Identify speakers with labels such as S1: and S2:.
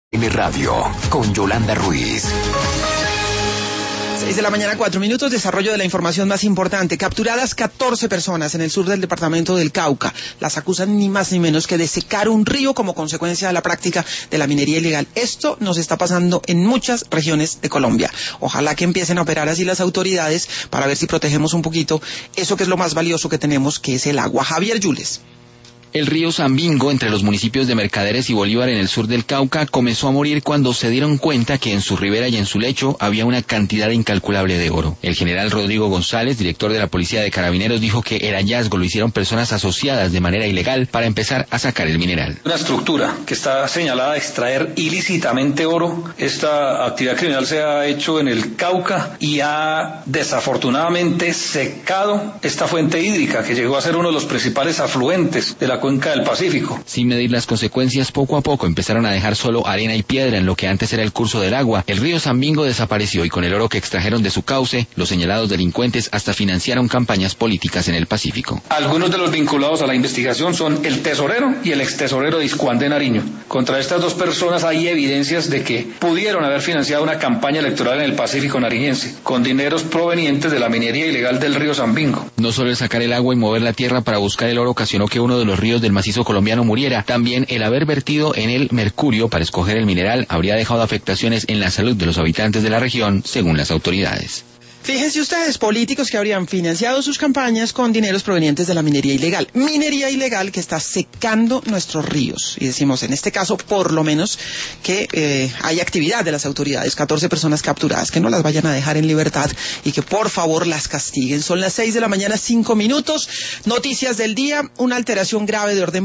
S1: M Radio, con Yolanda Ruiz.
S2: 6 de la mañana, 4 minutos, desarrollo de la información más importante. Capturadas 14 personas en el sur del departamento del Cauca. Las acusan ni más ni menos que de secar un río como consecuencia de la práctica de la minería ilegal. Esto nos está pasando en muchas regiones de Colombia. Ojalá que empiecen a operar así las autoridades para ver si protegemos un poquito eso que es lo más valioso que tenemos, que es el agua. Javier Yules.
S3: El río Sambingo, entre los municipios de Mercaderes y Bolívar en el sur del Cauca, comenzó a morir cuando se dieron cuenta que en su ribera y en su lecho había una cantidad incalculable de oro. El general Rodrigo González, director de la Policía de Carabineros, dijo que el hallazgo lo hicieron personas asociadas de manera ilegal para empezar a sacar el mineral.
S4: Una estructura que está señalada a extraer ilícitamente oro. Esta actividad criminal se ha hecho en el Cauca y ha desafortunadamente secado esta fuente hídrica que llegó a ser uno de los principales afluentes de la cuenca del Pacífico.
S3: Sin medir las consecuencias, poco a poco empezaron a dejar solo arena y piedra en lo que antes era el curso del agua. El río Sambingo desapareció y con el oro que extrajeron de su cauce, los señalados delincuentes hasta financiaron campañas políticas en el Pacífico.
S4: Algunos de los vinculados a la investigación son el tesorero y el extesorero de Iscuán de Nariño. Contra estas dos personas hay evidencias de que pudieron haber financiado una campaña electoral en el Pacífico nariñense, con dineros provenientes de la minería ilegal del río Sambingo.
S3: No solo el sacar el agua y mover la tierra para buscar el oro ocasionó que uno de los ríos del macizo colombiano muriera, también el haber vertido en él mercurio para escoger el mineral habría dejado afectaciones en la salud de los habitantes de la región, según las autoridades.
S2: Fíjense ustedes, políticos que habrían financiado sus campañas con dineros provenientes de la minería ilegal. Minería ilegal que está secando nuestros ríos. Y decimos, en este caso, por lo menos, que hay actividad de las autoridades. 14 personas capturadas, que no las vayan a dejar en libertad y que por favor las castiguen. Son las 6 de la mañana, 5 minutos. Noticias del día, una alteración grave de orden